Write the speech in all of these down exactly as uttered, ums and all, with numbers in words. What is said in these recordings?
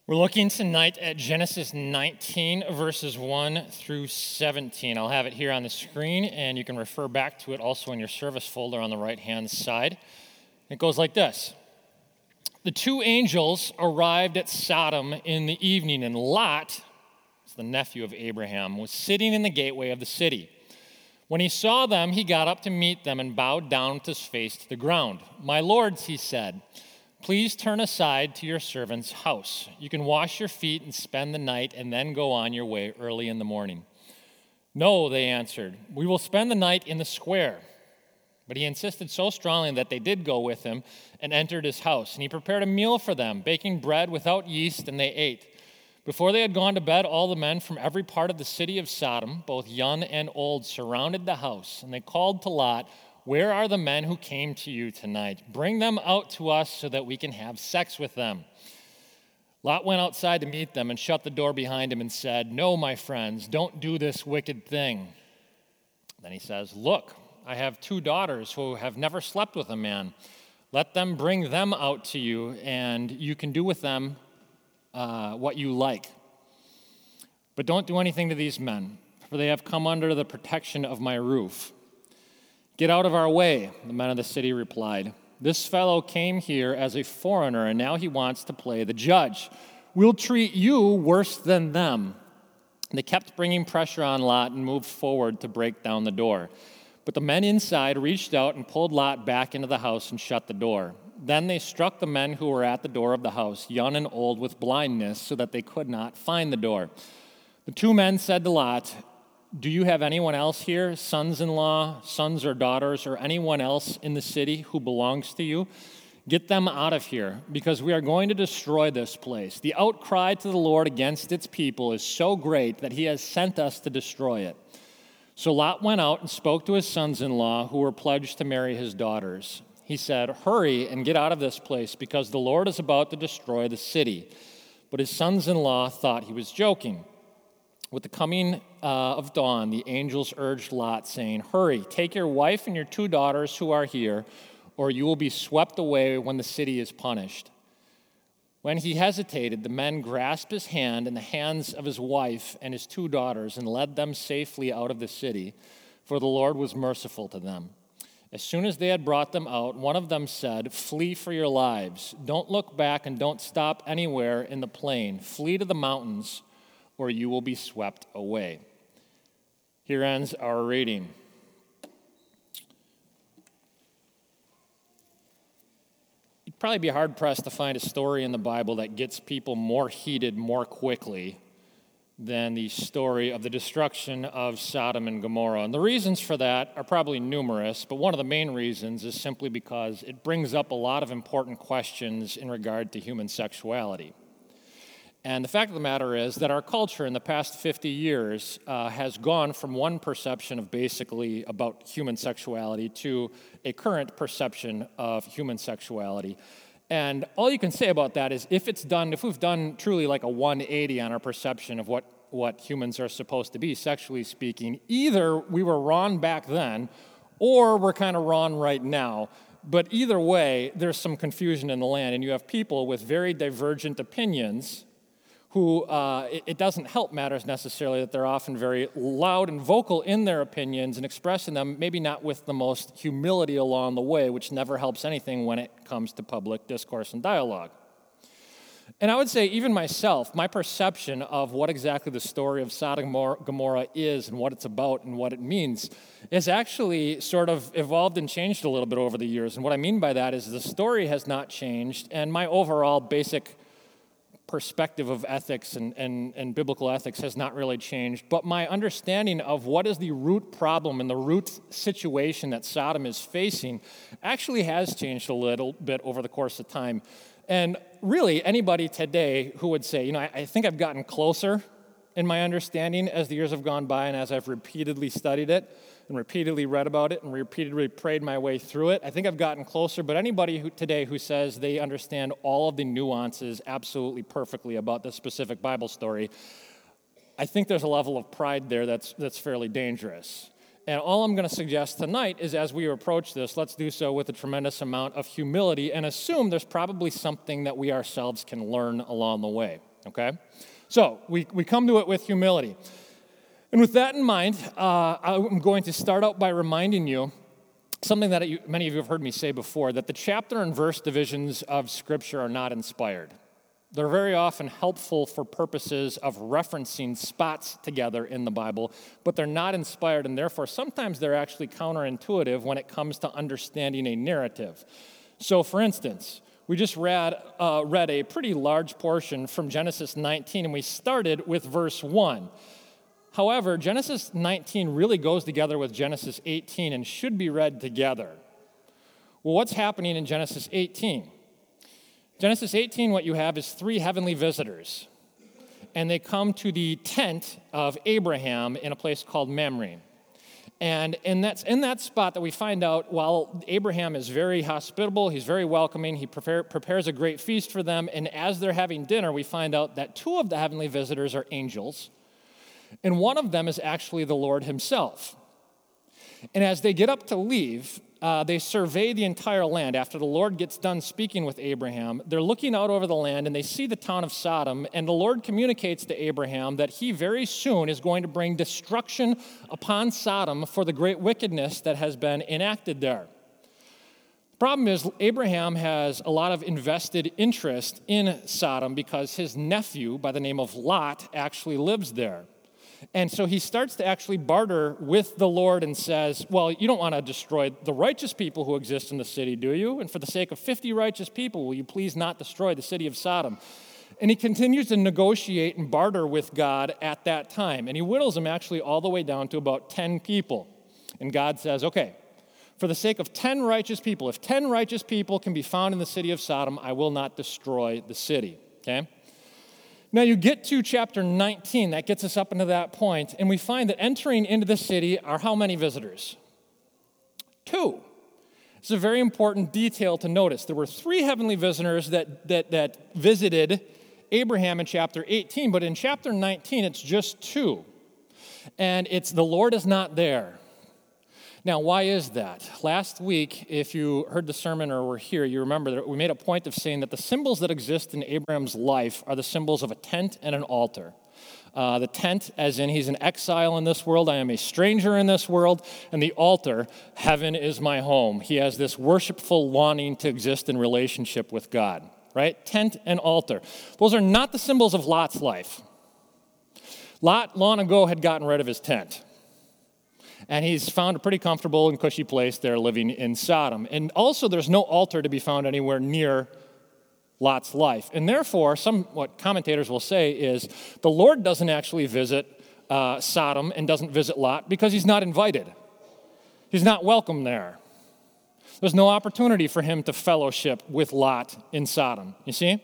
We're looking tonight at Genesis nineteen, verses one through seventeen. I'll have it here on the screen, and you can refer back to it also in your service folder on the right-hand side. It goes like this. The two angels arrived at Sodom in the evening, and Lot, the nephew of Abraham, was sitting in the gateway of the city. When he saw them, he got up to meet them and bowed down with his face to the ground. "My lords," he said, "please turn aside to your servant's house. You can wash your feet and spend the night and then go on your way early in the morning." "No," they answered, "we will spend the night in the square." But he insisted so strongly that they did go with him and entered his house. And he prepared a meal for them, baking bread without yeast, and they ate. Before they had gone to bed, all the men from every part of the city of Sodom, both young and old, surrounded the house. And they called to Lot, "Where are the men who came to you tonight? Bring them out to us so that we can have sex with them." Lot went outside to meet them and shut the door behind him and said, "No, my friends, don't do this wicked thing." Then he says, "Look, I have two daughters who have never slept with a man. Let them bring them out to you, and you can do with them uh, what you like. But don't do anything to these men, for they have come under the protection of my roof." "Get out of our way," the men of the city replied. "This fellow came here as a foreigner, and now he wants to play the judge. We'll treat you worse than them." And they kept bringing pressure on Lot and moved forward to break down the door. But the men inside reached out and pulled Lot back into the house and shut the door. Then they struck the men who were at the door of the house, young and old, with blindness, so that they could not find the door. The two men said to Lot, "Do you have anyone else here, sons-in-law, sons or daughters, or anyone else in the city who belongs to you? Get them out of here, because we are going to destroy this place. The outcry to the Lord against its people is so great that he has sent us to destroy it." So Lot went out and spoke to his sons-in-law, who were pledged to marry his daughters. He said, "Hurry and get out of this place, because the Lord is about to destroy the city." But his sons-in-law thought he was joking. With the coming uh, of dawn, the angels urged Lot, saying, "Hurry, take your wife and your two daughters who are here, or you will be swept away when the city is punished." When he hesitated, the men grasped his hand and the hands of his wife and his two daughters and led them safely out of the city, for the Lord was merciful to them. As soon as they had brought them out, one of them said, "Flee for your lives. Don't look back and don't stop anywhere in the plain. Flee to the mountains, or you will be swept away." Here ends our reading. You'd probably be hard-pressed to find a story in the Bible that gets people more heated more quickly than the story of the destruction of Sodom and Gomorrah. And the reasons for that are probably numerous, but one of the main reasons is simply because it brings up a lot of important questions in regard to human sexuality. And the fact of the matter is that our culture in the past fifty years uh, has gone from one perception of basically about human sexuality to a current perception of human sexuality. And all you can say about that is if it's done, if we've done truly like a one eighty on our perception of what, what humans are supposed to be, sexually speaking, either we were wrong back then or we're kind of wrong right now. But either way, there's some confusion in the land, and you have people with very divergent opinions who uh, it, it doesn't help matters necessarily that they're often very loud and vocal in their opinions and expressing them, maybe not with the most humility along the way, which never helps anything when it comes to public discourse and dialogue. And I would say even myself, my perception of what exactly the story of Sodom and Gomorrah is and what it's about and what it means has actually sort of evolved and changed a little bit over the years. And what I mean by that is the story has not changed, and my overall basic perspective of ethics and, and, and biblical ethics has not really changed, but my understanding of what is the root problem and the root situation that Sodom is facing actually has changed a little bit over the course of time. And really, anybody today who would say, you know, I, I think I've gotten closer in my understanding as the years have gone by and as I've repeatedly studied it and repeatedly read about it and repeatedly prayed my way through it, I think I've gotten closer. But anybody who, today who says they understand all of the nuances absolutely perfectly about this specific Bible story, I think there's a level of pride there that's that's fairly dangerous. And all I'm going to suggest tonight is as we approach this, let's do so with a tremendous amount of humility and assume there's probably something that we ourselves can learn along the way. okay? So we, we come to it with humility. And with that in mind, uh, I'm going to start out by reminding you something that you, many of you have heard me say before, that the chapter and verse divisions of Scripture are not inspired. They're very often helpful for purposes of referencing spots together in the Bible, but they're not inspired, and therefore sometimes they're actually counterintuitive when it comes to understanding a narrative. So, for instance, we just read, uh, read a pretty large portion from Genesis nineteen, and we started with verse one. However, Genesis nineteen really goes together with Genesis eighteen and should be read together. Well, what's happening in Genesis eighteen? Genesis eighteen, what you have is three heavenly visitors, and they come to the tent of Abraham in a place called Mamre. And in that, in that spot that we find out, while Abraham is very hospitable, he's very welcoming, he prepare, prepares a great feast for them, and as they're having dinner, we find out that two of the heavenly visitors are angels, and one of them is actually the Lord himself. And as they get up to leave, uh, they survey the entire land. After the Lord gets done speaking with Abraham, they're looking out over the land, and they see the town of Sodom, and the Lord communicates to Abraham that he very soon is going to bring destruction upon Sodom for the great wickedness that has been enacted there. The problem is Abraham has a lot of invested interest in Sodom because his nephew, by the name of Lot, actually lives there. And so he starts to actually barter with the Lord and says, well, you don't want to destroy the righteous people who exist in the city, do you? And for the sake of fifty righteous people, will you please not destroy the city of Sodom? And he continues to negotiate and barter with God at that time. And he whittles him actually all the way down to about ten people. And God says, okay, for the sake of ten righteous people, if ten righteous people can be found in the city of Sodom, I will not destroy the city, okay? Now you get to chapter nineteen, that gets us up into that point, and we find that entering into the city are how many visitors? Two. It's a very important detail to notice. There were three heavenly visitors that, that, that visited Abraham in chapter eighteen, but in chapter nineteen it's just two. And it's the Lord is not there. Now, why is that? Last week, if you heard the sermon or were here, you remember that we made a point of saying that the symbols that exist in Abraham's life are the symbols of a tent and an altar. Uh, the tent, as in he's an exile in this world, I am a stranger in this world, and the altar, heaven is my home. He has this worshipful longing to exist in relationship with God, right? Tent and altar. Those are not the symbols of Lot's life. Lot, long ago, had gotten rid of his tent. And he's found a pretty comfortable and cushy place there living in Sodom. And also there's no altar to be found anywhere near Lot's life. And therefore, some what commentators will say is the Lord doesn't actually visit uh, Sodom and doesn't visit Lot because he's not invited. He's not welcome there. There's no opportunity for him to fellowship with Lot in Sodom, you see?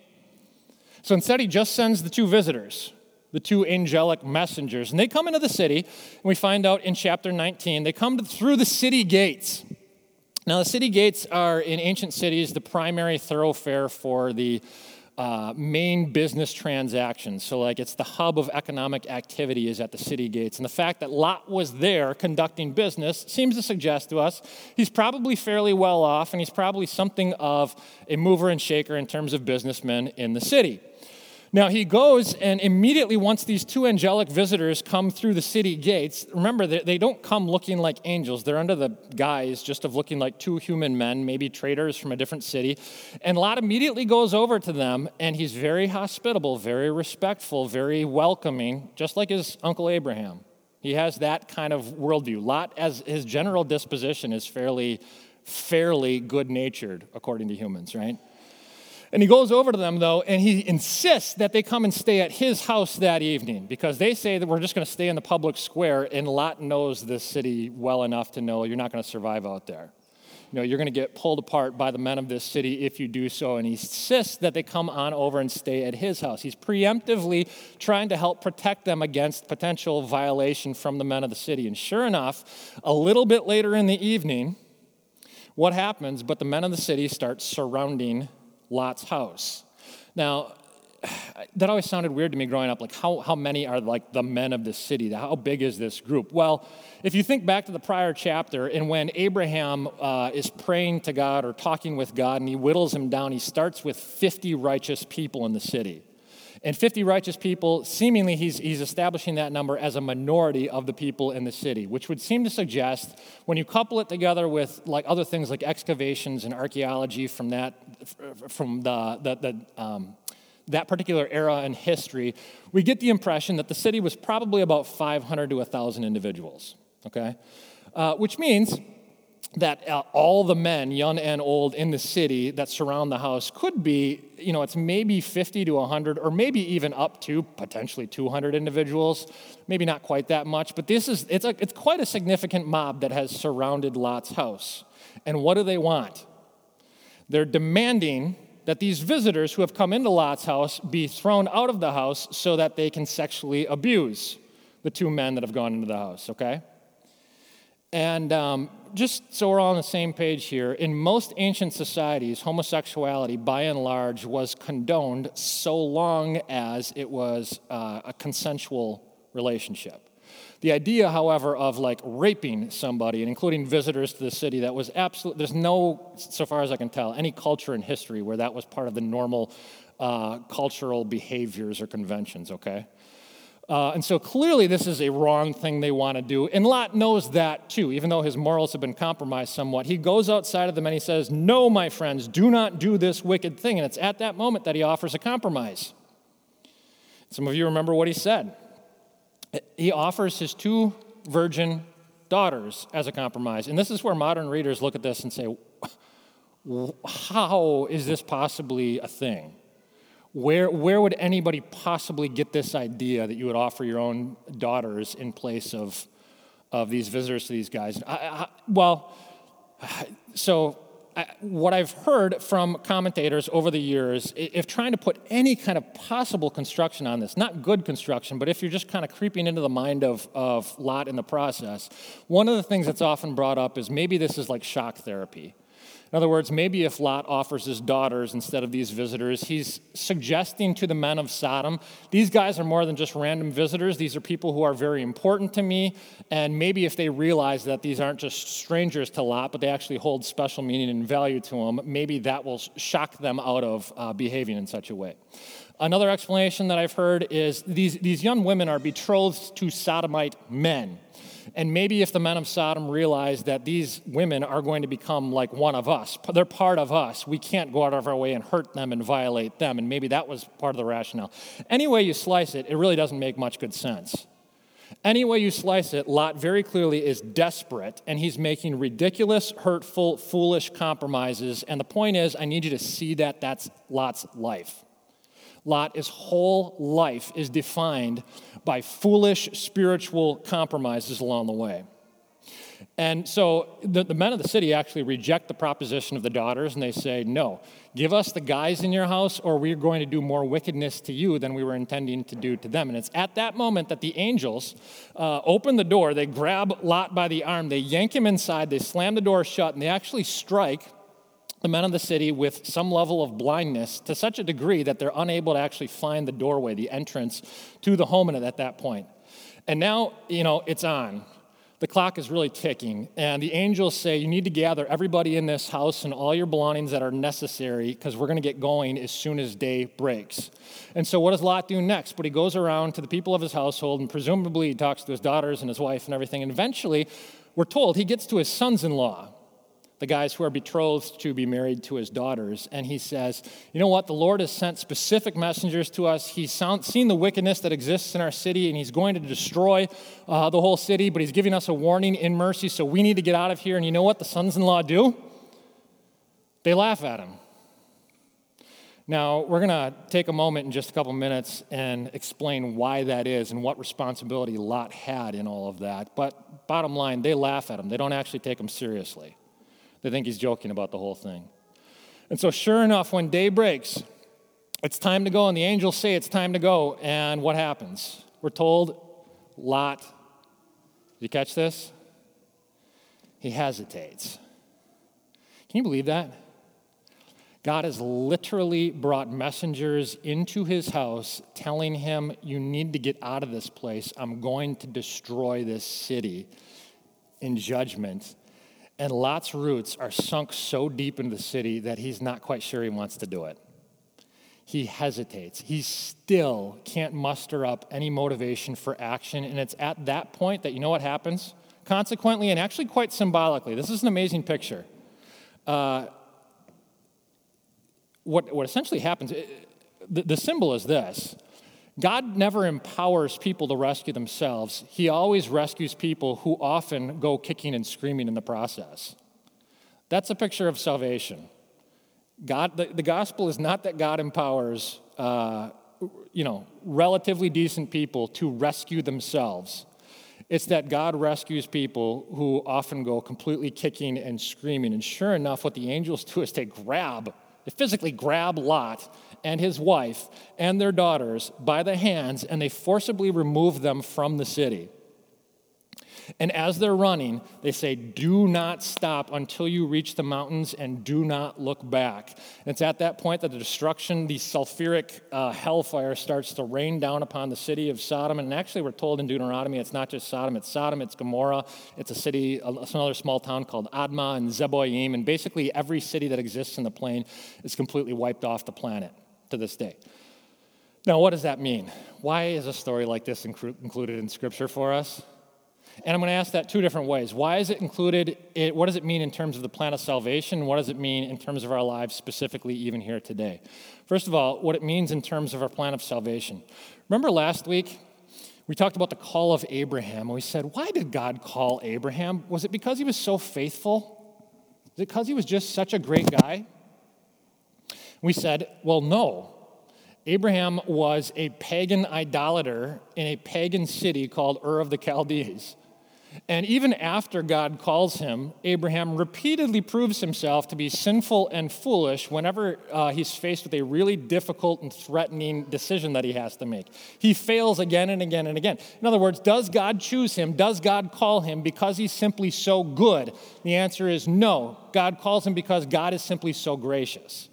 So instead he just sends the two visitors, the two angelic messengers. And they come into the city, and we find out in chapter nineteen, they come to, through the city gates. Now, the city gates are, in ancient cities, the primary thoroughfare for the uh, main business transactions. So, like, it's the hub of economic activity is at the city gates. And the fact that Lot was there conducting business seems to suggest to us he's probably fairly well off, and he's probably something of a mover and shaker in terms of businessmen in the city. Now, he goes, and immediately once these two angelic visitors come through the city gates, remember, they don't come looking like angels. They're under the guise just of looking like two human men, maybe traders from a different city. And Lot immediately goes over to them, and he's very hospitable, very respectful, very welcoming, just like his uncle Abraham. He has that kind of worldview. Lot, as his general disposition, is fairly, fairly good-natured, according to humans, right? And he goes over to them, though, and he insists that they come and stay at his house that evening because they say that we're just going to stay in the public square, and Lot knows this city well enough to know you're not going to survive out there. You know, you're going to get pulled apart by the men of this city if you do so, and he insists that they come on over and stay at his house. He's preemptively trying to help protect them against potential violation from the men of the city. And sure enough, a little bit later in the evening, what happens? But the men of the city start surrounding Lot's house. Now, that always sounded weird to me growing up, like how, how many are like the men of this city? How big is this group? Well, if you think back to the prior chapter and when Abraham uh, is praying to God or talking with God and he whittles him down, he starts with fifty righteous people in the city. And fifty righteous people, seemingly he's, he's establishing that number as a minority of the people in the city, which would seem to suggest, when you couple it together with like other things like excavations and archaeology from that, from the, the, the um, that particular era in history, we get the impression that the city was probably about five hundred to one thousand individuals, okay? Uh, which means that uh, all the men, young and old, in the city that surround the house could be, you know, it's maybe fifty to one hundred, or maybe even up to potentially two hundred individuals. Maybe not quite that much, but this is, it's, a, it's quite a significant mob that has surrounded Lot's house. And what do they want? They're demanding that these visitors who have come into Lot's house be thrown out of the house so that they can sexually abuse the two men that have gone into the house, okay? And um, just so we're all on the same page here, in most ancient societies, homosexuality, by and large, was condoned so long as it was uh, a consensual relationship. The idea, however, of like raping somebody and including visitors to the city, that was absolute. There's no, so far as I can tell, any culture in history where that was part of the normal uh, cultural behaviors or conventions, okay? Uh, and so clearly this is a wrong thing they want to do. And Lot knows that too, even though his morals have been compromised somewhat. He goes outside of them and he says, "No, my friends, do not do this wicked thing." And it's at that moment that he offers a compromise. Some of you remember what he said. He offers his two virgin daughters as a compromise. And this is where modern readers look at this and say, how is this possibly a thing? Where, where would anybody possibly get this idea that you would offer your own daughters in place of, of these visitors to these guys? I, I, well, so I, what I've heard from commentators over the years, if trying to put any kind of possible construction on this, not good construction, but if you're just kind of creeping into the mind of, of Lot in the process, one of the things that's often brought up is maybe this is like shock therapy. In other words, maybe if Lot offers his daughters instead of these visitors, he's suggesting to the men of Sodom, these guys are more than just random visitors. These are people who are very important to me. And maybe if they realize that these aren't just strangers to Lot, but they actually hold special meaning and value to him, maybe that will shock them out of uh, behaving in such a way. Another explanation that I've heard is these, these young women are betrothed to Sodomite men. And maybe if the men of Sodom realize that these women are going to become like one of us, they're part of us, we can't go out of our way and hurt them and violate them, and maybe that was part of the rationale. Any way you slice it, it really doesn't make much good sense. Any way you slice it, Lot very clearly is desperate, and he's making ridiculous, hurtful, foolish compromises, and the point is, I need you to see that that's Lot's life. Lot, his whole life is defined by foolish spiritual compromises along the way. And so the, the men of the city actually reject the proposition of the daughters, and they say, no, give us the guys in your house, or we're going to do more wickedness to you than we were intending to do to them. And it's at that moment that the angels uh, open the door, they grab Lot by the arm, they yank him inside, they slam the door shut, and they actually strike the men of the city with some level of blindness to such a degree that they're unable to actually find the doorway, the entrance to the home at that point. And now, you know, it's on. The clock is really ticking, and the angels say, you need to gather everybody in this house and all your belongings that are necessary because we're going to get going as soon as day breaks. And so what does Lot do next? But he goes around to the people of his household, and presumably he talks to his daughters and his wife and everything, and eventually, we're told, he gets to his sons-in-law, the guys who are betrothed to be married to his daughters, and he says, you know what, the Lord has sent specific messengers to us. He's seen the wickedness that exists in our city, and he's going to destroy uh, the whole city, but he's giving us a warning in mercy, so we need to get out of here. And you know what the sons-in-law do? They laugh at him. Now, we're going to take a moment in just a couple minutes and explain why that is and what responsibility Lot had in all of that. But bottom line, they laugh at him. They don't actually take him seriously. They think he's joking about the whole thing. And so sure enough, when day breaks, it's time to go, and the angels say it's time to go, and what happens? We're told Lot, did you catch this? He hesitates. Can you believe that? God has literally brought messengers into his house telling him, you need to get out of this place. I'm going to destroy this city in judgment. And Lot's roots are sunk so deep into the city that he's not quite sure he wants to do it. he hesitates. He still can't muster up any motivation for action, and it's at that point that you know what happens? Consequently, and actually quite symbolically, this is an amazing picture. Uh, what, what essentially happens, it, the, the symbol is this. God never empowers people to rescue themselves. He always rescues people who often go kicking and screaming in the process. That's a picture of salvation. God, the, the gospel is not that God empowers, uh, you know, relatively decent people to rescue themselves. It's that God rescues people who often go completely kicking and screaming. And sure enough, what the angels do is they grab, they physically grab Lot and his wife and their daughters by the hands, and they forcibly remove them from the city. And as they're running, they say, do not stop until you reach the mountains and do not look back. And it's at that point that the destruction, the sulfuric uh, hellfire starts to rain down upon the city of Sodom. And actually, we're told in Deuteronomy, it's not just Sodom, it's Sodom, it's Gomorrah, it's a city, it's another small town called Admah and Zeboim. And basically, every city that exists in the plain is completely wiped off the planet to this day. Now, what does that mean? Why is a story like this inclu- included in Scripture for us? And I'm going to ask that two different ways. Why is it included? It, what does it mean in terms of the plan of salvation? What does it mean in terms of our lives, specifically even here today? First of all, what it means in terms of our plan of salvation. Remember last week, we talked about the call of Abraham, and we said, why did God call Abraham? Was it because he was so faithful? Was it because he was just such a great guy? We said, well, no. Abraham was a pagan idolater in a pagan city called Ur of the Chaldees. And even after God calls him, Abraham repeatedly proves himself to be sinful and foolish whenever uh, he's faced with a really difficult and threatening decision that he has to make. He fails again and again and again. In other words, does God choose him? Does God call him because he's simply so good? The answer is no. God calls him because God is simply so gracious.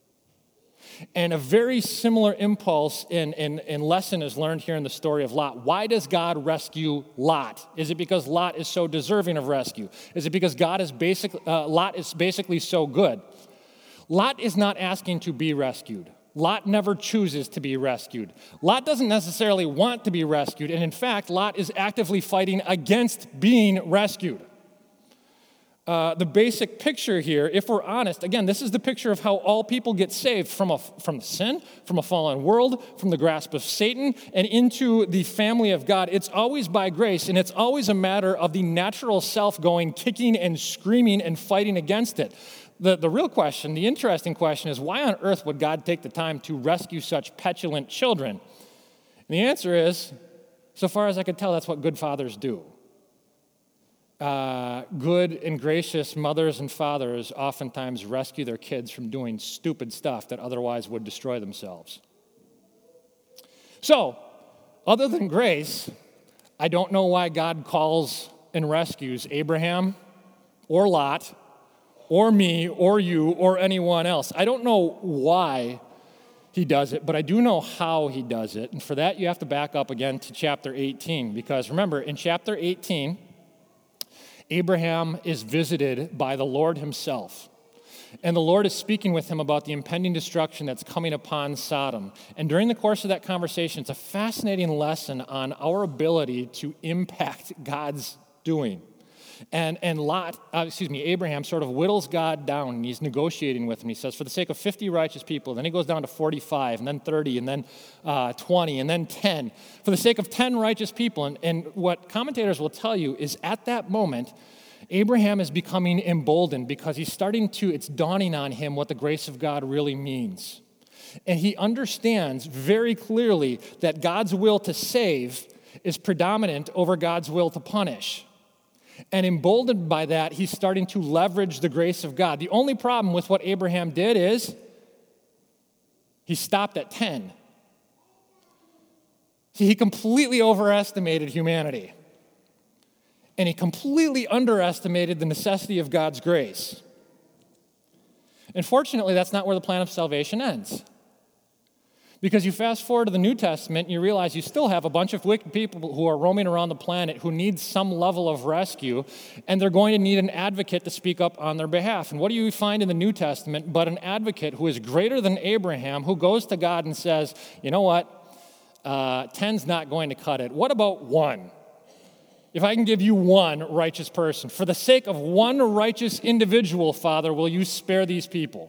And a very similar impulse and, and, and lesson is learned here in the story of Lot. Why does God rescue Lot? Is it because Lot is so deserving of rescue? Is it because God is basically, uh, Lot is basically so good? Lot is not asking to be rescued. Lot never chooses to be rescued. Lot doesn't necessarily want to be rescued. And in fact, Lot is actively fighting against being rescued. Uh, the basic picture here, if we're honest, again, this is the picture of how all people get saved from a, from sin, from a fallen world, from the grasp of Satan, and into the family of God. It's always by grace, and it's always a matter of the natural self going, kicking and screaming and fighting against it. The, the real question, the interesting question is, why on earth would God take the time to rescue such petulant children? And the answer is, so far as I could tell, that's what good fathers do. Uh, good and gracious mothers and fathers oftentimes rescue their kids from doing stupid stuff that otherwise would destroy themselves. So, other than grace, I don't know why God calls and rescues Abraham or Lot or me or you or anyone else. I don't know why he does it, but I do know how he does it. And for that, you have to back up again to chapter eighteen, because remember, in chapter eighteen, Abraham is visited by the Lord himself. And the Lord is speaking with him about the impending destruction that's coming upon Sodom. And during the course of that conversation, it's a fascinating lesson on our ability to impact God's doing. And and Lot, uh, excuse me, Abraham sort of whittles God down, and he's negotiating with him. He says, for the sake of fifty righteous people, then he goes down to forty-five, and then thirty, and then uh, twenty, and then ten. For the sake of ten righteous people, and, and what commentators will tell you is at that moment, Abraham is becoming emboldened because he's starting to, it's dawning on him what the grace of God really means. And he understands very clearly that God's will to save is predominant over God's will to punish. And emboldened by that, he's starting to leverage the grace of God. The only problem with what Abraham did is he stopped at ten. See, he completely overestimated humanity. And he completely underestimated the necessity of God's grace. And fortunately, that's not where the plan of salvation ends. Because you fast forward to the New Testament, and you realize you still have a bunch of wicked people who are roaming around the planet who need some level of rescue, and they're going to need an advocate to speak up on their behalf. And what do you find in the New Testament but an advocate who is greater than Abraham, who goes to God and says, you know what, uh, ten's not going to cut it. What about one? If I can give you one righteous person, for the sake of one righteous individual, Father, will you spare these people?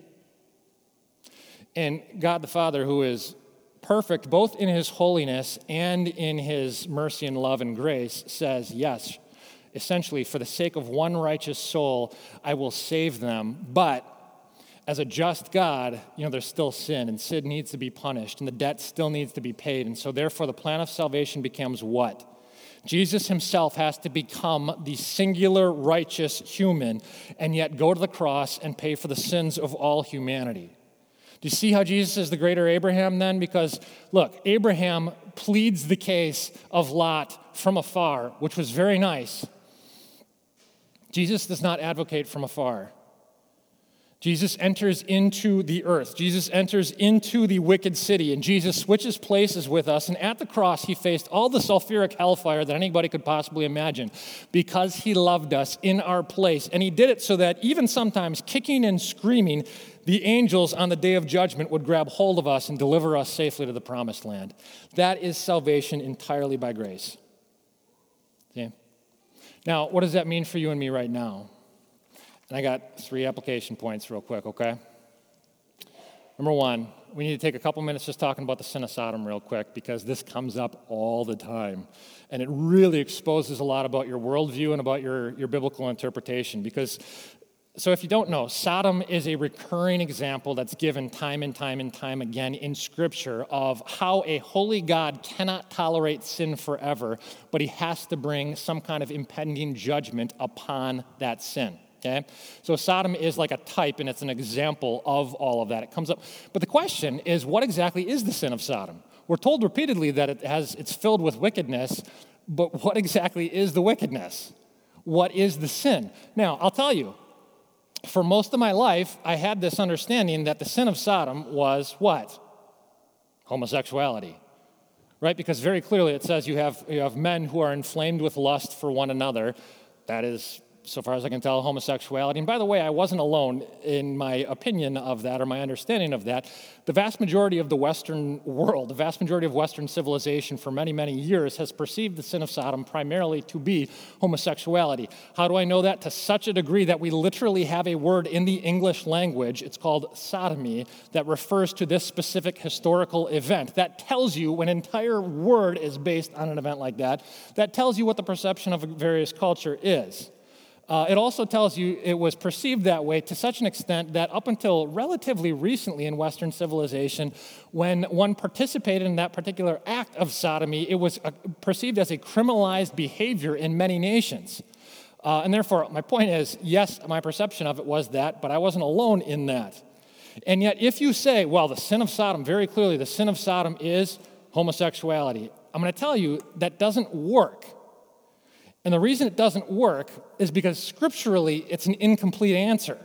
And God the Father, who is perfect both in his holiness and in his mercy and love and grace, says, yes, essentially, for the sake of one righteous soul, I will save them. But as a just God, you know, there's still sin, and sin needs to be punished, and the debt still needs to be paid. And so therefore, the plan of salvation becomes what? Jesus himself has to become the singular righteous human and yet go to the cross and pay for the sins of all humanity. Do you see how Jesus is the greater Abraham then? Because, look, Abraham pleads the case of Lot from afar, which was very nice. Jesus does not advocate from afar. Jesus enters into the earth. Jesus enters into the wicked city, and Jesus switches places with us. And at the cross, he faced all the sulfuric hellfire that anybody could possibly imagine because he loved us in our place. And he did it so that even sometimes kicking and screaming, the angels on the day of judgment would grab hold of us and deliver us safely to the promised land. That is salvation entirely by grace. See? Now, what does that mean for you and me right now? And I got three application points real quick, okay? Number one, we need to take a couple minutes just talking about the sin of Sodom real quick because this comes up all the time. And it really exposes a lot about your worldview and about your, your biblical interpretation. Because, so if you don't know, Sodom is a recurring example that's given time and time and time again in Scripture of how a holy God cannot tolerate sin forever, but he has to bring some kind of impending judgment upon that sin. Okay? So Sodom is like a type, and it's an example of all of that. It comes up. But the question is, what exactly is the sin of Sodom? We're told repeatedly that it has, it's filled with wickedness, but what exactly is the wickedness? What is the sin? Now, I'll tell you, for most of my life, I had this understanding that the sin of Sodom was what? Homosexuality. Right? Because very clearly it says you have, you have men who are inflamed with lust for one another. That is, so far as I can tell, homosexuality. And by the way, I wasn't alone in my opinion of that or my understanding of that. The vast majority of the Western world, the vast majority of Western civilization for many, many years has perceived the sin of Sodom primarily to be homosexuality. How do I know that? To such a degree that we literally have a word in the English language, it's called sodomy, that refers to this specific historical event. That tells you, an entire word is based on an event like that, that tells you what the perception of a various culture is. Uh, it also tells you it was perceived that way to such an extent that up until relatively recently in Western civilization, when one participated in that particular act of sodomy, it was uh, perceived as a criminalized behavior in many nations. Uh, and therefore, my point is, yes, my perception of it was that, but I wasn't alone in that. And yet, if you say, well, the sin of Sodom, very clearly, the sin of Sodom is homosexuality, I'm going to tell you that doesn't work. And the reason it doesn't work is because scripturally it's an incomplete answer.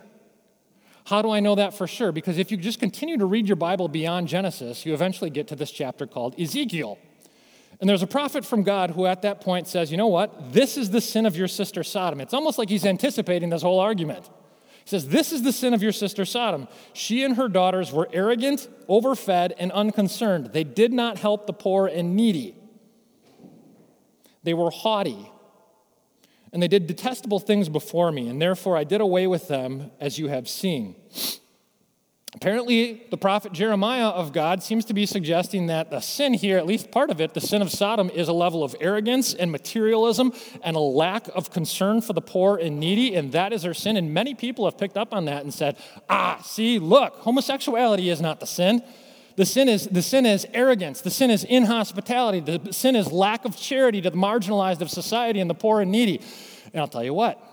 How do I know that for sure? Because if you just continue to read your Bible beyond Genesis, you eventually get to this chapter called Ezekiel. And there's a prophet from God who at that point says, you know what? This is the sin of your sister Sodom. It's almost like he's anticipating this whole argument. He says, this is the sin of your sister Sodom. She and her daughters were arrogant, overfed, and unconcerned. They did not help the poor and needy. They were haughty. And they did detestable things before me, and therefore I did away with them, as you have seen. Apparently, the prophet Jeremiah of God seems to be suggesting that the sin here, at least part of it, the sin of Sodom, is a level of arrogance and materialism and a lack of concern for the poor and needy, and that is their sin. And many people have picked up on that and said, ah, see, look, homosexuality is not the sin. The sin is the sin is arrogance. The sin is inhospitality. The sin is lack of charity to the marginalized of society and the poor and needy. And I'll tell you what,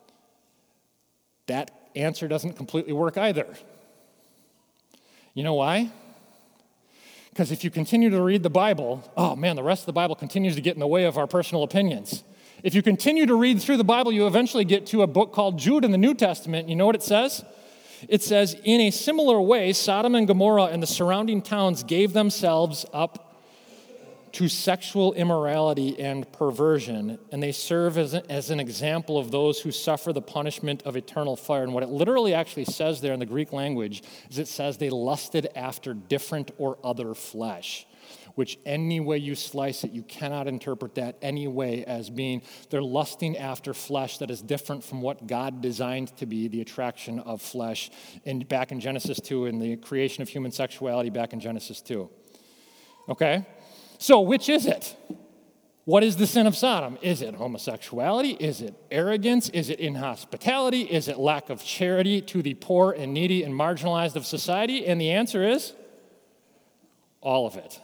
that answer doesn't completely work either. You know why? Because if you continue to read the Bible, oh man, the rest of the Bible continues to get in the way of our personal opinions. If you continue to read through the Bible, you eventually get to a book called Jude in the New Testament. You know what it says? It says, in a similar way, Sodom and Gomorrah and the surrounding towns gave themselves up to sexual immorality and perversion, and they serve as, a, as an example of those who suffer the punishment of eternal fire. And what it literally actually says there in the Greek language is it says they lusted after different or other flesh, which any way you slice it, you cannot interpret that any way as being they're lusting after flesh that is different from what God designed to be the attraction of flesh in, back in Genesis two, and the creation of human sexuality back in Genesis two. Okay? So which is it? What is the sin of Sodom? Is it homosexuality? Is it arrogance? Is it inhospitality? Is it lack of charity to the poor and needy and marginalized of society? And the answer is all of it.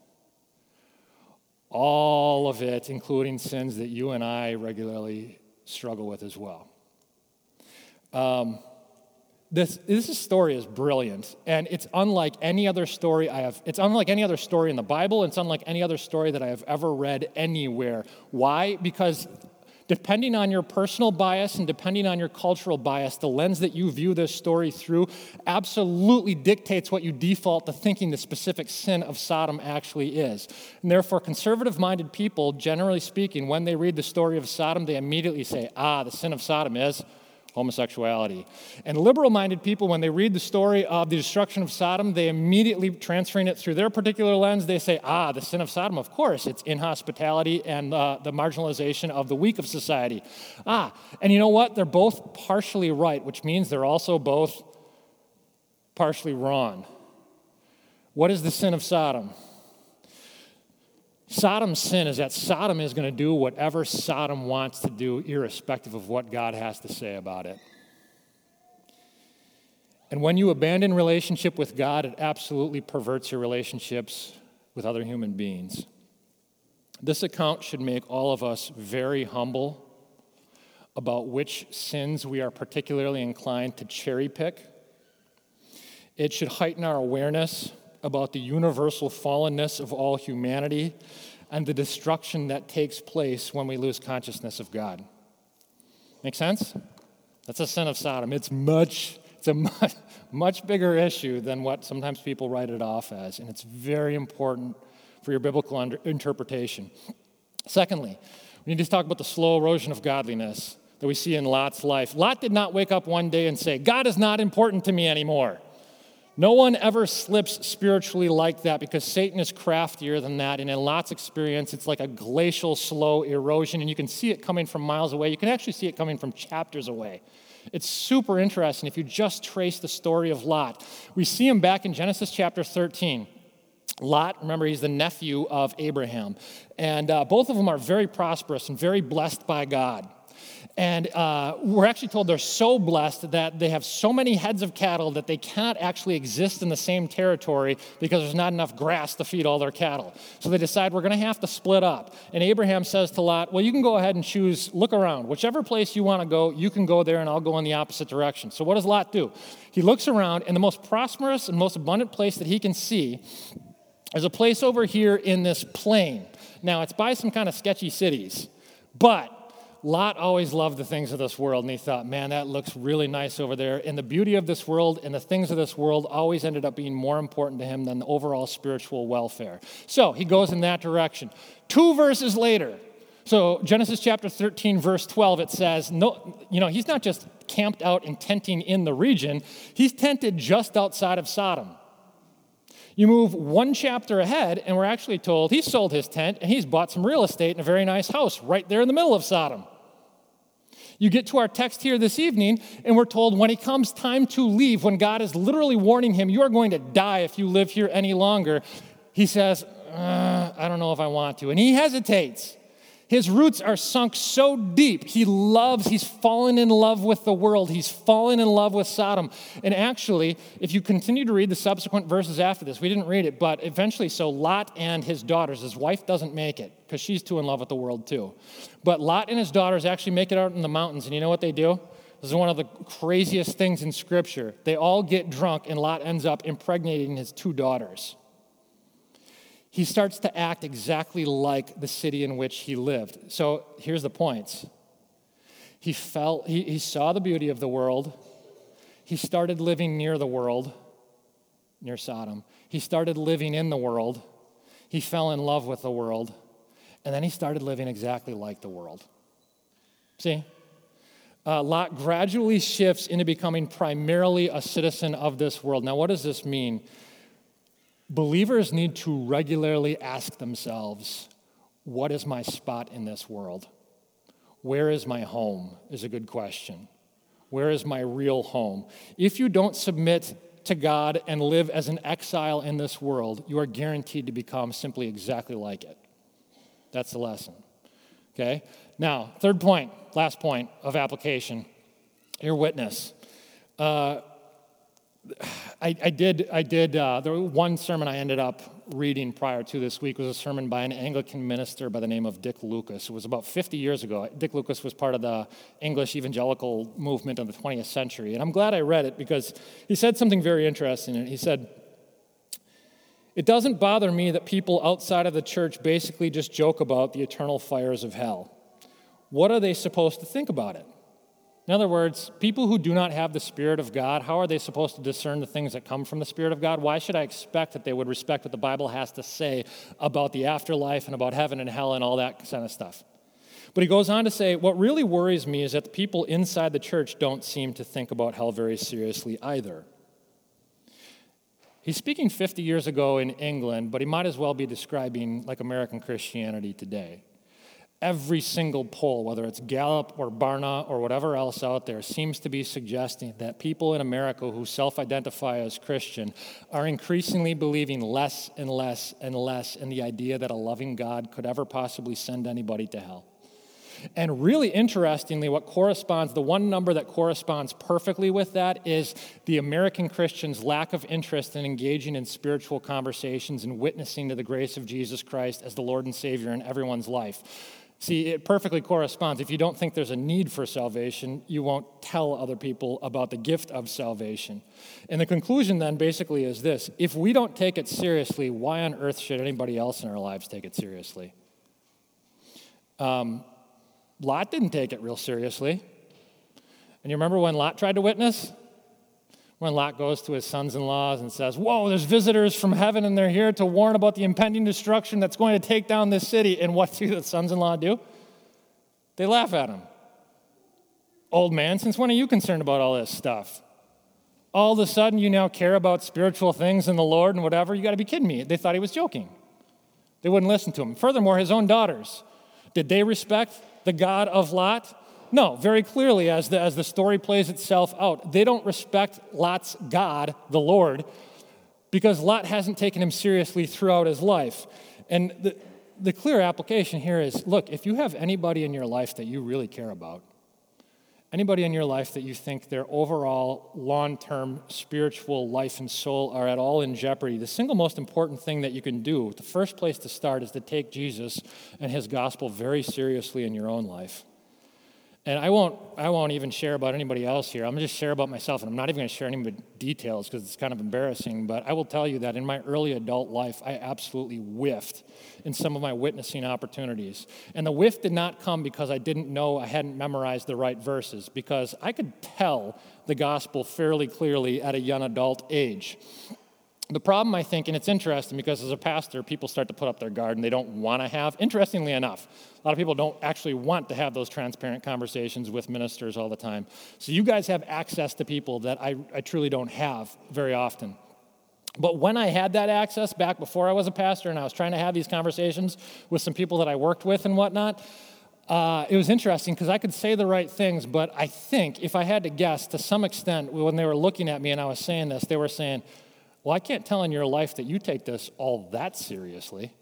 All of it, including sins that you and I regularly struggle with as well. Um, this this story is brilliant, and it's unlike any other story I have. It's unlike any other story in the Bible. It's unlike any other story that I have ever read anywhere. Why? Because depending on your personal bias and depending on your cultural bias, the lens that you view this story through absolutely dictates what you default to thinking the specific sin of Sodom actually is. And therefore, conservative-minded people, generally speaking, when they read the story of Sodom, they immediately say, ah, the sin of Sodom is homosexuality. And liberal-minded people, when they read the story of the destruction of Sodom, they immediately, transferring it through their particular lens, they say, ah, the sin of Sodom, of course, it's inhospitality and uh, the marginalization of the weak of society. Ah, and you know what? They're both partially right, which means they're also both partially wrong. What is the sin of Sodom? Sodom's sin is that Sodom is going to do whatever Sodom wants to do, irrespective of what God has to say about it. And when you abandon relationship with God, it absolutely perverts your relationships with other human beings. This account should make all of us very humble about which sins we are particularly inclined to cherry pick. It should heighten our awareness about the universal fallenness of all humanity and the destruction that takes place when we lose consciousness of God. Make sense? That's a sin of Sodom. It's much, it's a much, much bigger issue than what sometimes people write it off as, and it's very important for your biblical under, interpretation. Secondly, we need to talk about the slow erosion of godliness that we see in Lot's life. Lot did not wake up one day and say, God is not important to me anymore. No one ever slips spiritually like that because Satan is craftier than that. And in Lot's experience, it's like a glacial, slow erosion. And you can see it coming from miles away. You can actually see it coming from chapters away. It's super interesting if you just trace the story of Lot. We see him back in Genesis chapter thirteen. Lot, remember, he's the nephew of Abraham. And uh, both of them are very prosperous and very blessed by God. And uh, we're actually told they're so blessed that they have so many heads of cattle that they can't actually exist in the same territory because there's not enough grass to feed all their cattle. So they decide we're going to have to split up. And Abraham says to Lot, well, you can go ahead and choose, look around. Whichever place you want to go, you can go there and I'll go in the opposite direction. So what does Lot do? He looks around, and the most prosperous and most abundant place that he can see is a place over here in this plain. Now, it's by some kind of sketchy cities, but Lot always loved the things of this world, and he thought, man, that looks really nice over there. And the beauty of this world and the things of this world always ended up being more important to him than the overall spiritual welfare. So he goes in that direction. Two verses later, so Genesis chapter thirteen, verse twelve, it says, no, you know, he's not just camped out and tenting in the region, he's tented just outside of Sodom. You move one chapter ahead, and we're actually told he sold his tent, and he's bought some real estate in a very nice house right there in the middle of Sodom. You get to our text here this evening, and we're told when it comes time to leave, when God is literally warning him, you are going to die if you live here any longer, he says, uh, I don't know if I want to. And he hesitates. His roots are sunk so deep. He loves, he's fallen in love with the world. He's fallen in love with Sodom. And actually, if you continue to read the subsequent verses after this, we didn't read it, but eventually, so Lot and his daughters, his wife doesn't make it because she's too in love with the world too. But Lot and his daughters actually make it out in the mountains. And you know what they do? This is one of the craziest things in Scripture. They all get drunk, and Lot ends up impregnating his two daughters. He starts to act exactly like the city in which he lived. So here's the points. He felt, he, he saw the beauty of the world. He started living near the world, near Sodom. He started living in the world. He fell in love with the world. And then he started living exactly like the world. See? Uh, Lot gradually shifts into becoming primarily a citizen of this world. Now, what does this mean? Believers need to regularly ask themselves, what is my spot in this world? Where is my home is a good question. Where is my real home? If you don't submit to God and live as an exile in this world, you are guaranteed to become simply exactly like it. That's the lesson. Okay? Now, third point, last point of application, your witness. Uh, I, I did, I did, uh, the one sermon I ended up reading prior to this week was a sermon by an Anglican minister by the name of Dick Lucas. It was about fifty years ago. Dick Lucas was part of the English evangelical movement of the twentieth century. And I'm glad I read it because he said something very interesting. And he said, "It doesn't bother me that people outside of the church basically just joke about the eternal fires of hell. What are they supposed to think about it? In other words, people who do not have the Spirit of God, how are they supposed to discern the things that come from the Spirit of God? Why should I expect that they would respect what the Bible has to say about the afterlife and about heaven and hell and all that kind of stuff?" But he goes on to say, what really worries me is that the people inside the church don't seem to think about hell very seriously either. He's speaking fifty years ago in England, but he might as well be describing like American Christianity today. Every single poll, whether it's Gallup or Barna or whatever else out there, seems to be suggesting that people in America who self-identify as Christian are increasingly believing less and less and less in the idea that a loving God could ever possibly send anybody to hell. And really interestingly, what corresponds, the one number that corresponds perfectly with that is the American Christian's lack of interest in engaging in spiritual conversations and witnessing to the grace of Jesus Christ as the Lord and Savior in everyone's life. See, it perfectly corresponds. If you don't think there's a need for salvation, you won't tell other people about the gift of salvation. And the conclusion then basically is this: if we don't take it seriously, why on earth should anybody else in our lives take it seriously? Um, Lot didn't take it real seriously. And you remember when Lot tried to witness? When Lot goes to his sons-in-laws and says, "Whoa, there's visitors from heaven and they're here to warn about the impending destruction that's going to take down this city." And what do the sons-in-law do? They laugh at him. "Old man, since when are you concerned about all this stuff? All of a sudden you now care about spiritual things and the Lord and whatever? You got to be kidding me." They thought he was joking. They wouldn't listen to him. Furthermore, his own daughters, did they respect the God of Lot? No, very clearly, as the, as the story plays itself out, they don't respect Lot's God, the Lord, because Lot hasn't taken him seriously throughout his life. And the, the clear application here is, look, if you have anybody in your life that you really care about, anybody in your life that you think their overall long-term spiritual life and soul are at all in jeopardy, the single most important thing that you can do, the first place to start, is to take Jesus and his gospel very seriously in your own life. And I won't I won't even share about anybody else here. I'm going to just share about myself, and I'm not even going to share any details because it's kind of embarrassing, but I will tell you that in my early adult life, I absolutely whiffed in some of my witnessing opportunities. And the whiff did not come because I didn't know I hadn't memorized the right verses, because I could tell the gospel fairly clearly at a young adult age. The problem, I think, and it's interesting because as a pastor, people start to put up their guard and they don't want to have, interestingly enough, a lot of people don't actually want to have those transparent conversations with ministers all the time. So you guys have access to people that I, I truly don't have very often. But when I had that access back before I was a pastor and I was trying to have these conversations with some people that I worked with and whatnot, uh, it was interesting because I could say the right things, but I think if I had to guess, to some extent, when they were looking at me and I was saying this, they were saying, "Well, I can't tell in your life that you take this all that seriously."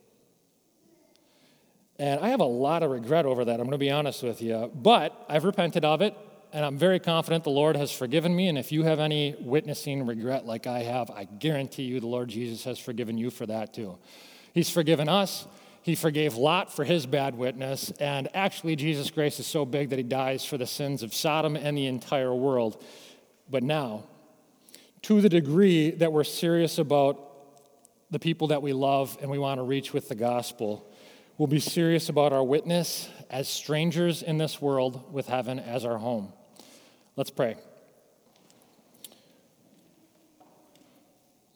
And I have a lot of regret over that, I'm going to be honest with you. But I've repented of it, and I'm very confident the Lord has forgiven me. And if you have any witnessing regret like I have, I guarantee you the Lord Jesus has forgiven you for that too. He's forgiven us. He forgave Lot for his bad witness. And actually, Jesus' grace is so big that he dies for the sins of Sodom and the entire world. But now, to the degree that we're serious about the people that we love and we want to reach with the gospel, we'll be serious about our witness as strangers in this world with heaven as our home. Let's pray.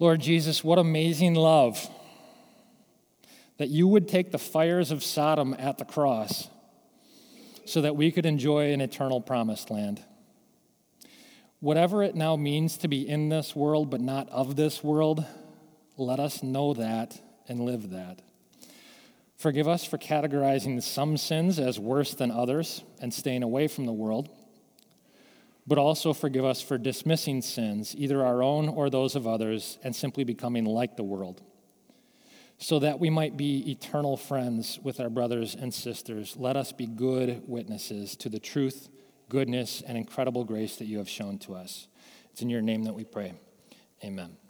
Lord Jesus, what amazing love that you would take the fires of Sodom at the cross so that we could enjoy an eternal promised land. Whatever it now means to be in this world but not of this world, let us know that and live that. Forgive us for categorizing some sins as worse than others and staying away from the world, but also forgive us for dismissing sins, either our own or those of others, and simply becoming like the world, so that we might be eternal friends with our brothers and sisters. Let us be good witnesses to the truth, goodness, and incredible grace that you have shown to us. It's in your name that we pray. Amen.